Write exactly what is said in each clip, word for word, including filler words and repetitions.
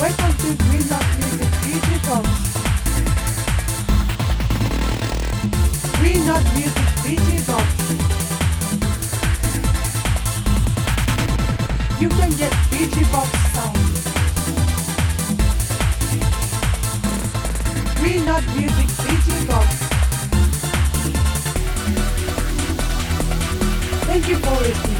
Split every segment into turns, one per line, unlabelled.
Welcome to Green Dot Music D J Box. Green Dot Music D J Box. You can get D J Box sound. Green Dot Music D J Box. Thank you for listening.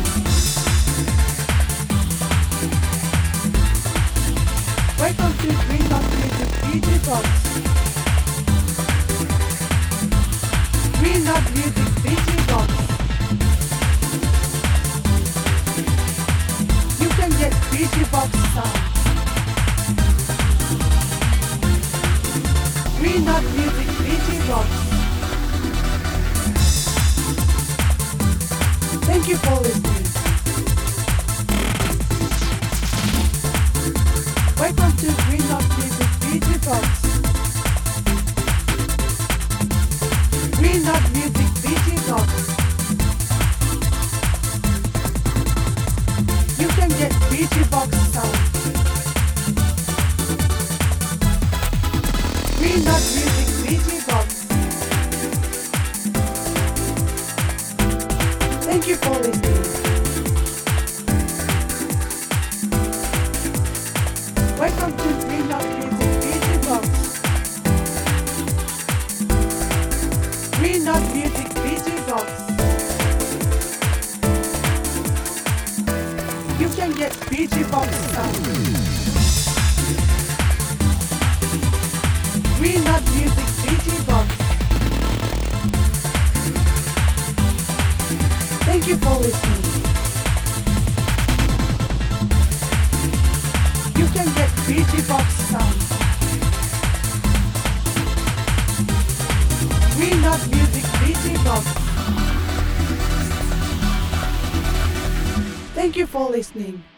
Welcome to Green Dot Music D J Box. Green Dot Music D J Box. You can get D J Box sound. Green Dot Music D J Box. Thank you for listening. Welcome to Green Dot Music D J Box. Green Dot Music D J Box. You can get D J Box sound. Green Dot Music D J Box. Thank you for listening. Welcome to Green Dot Music D J Box. Green Dot Music D J Box. You can get D J Box sound. Green Dot Music D J Box. Thank you for listening. You can get D J Box sound. Green Dot Music D J Box. Thank you for listening.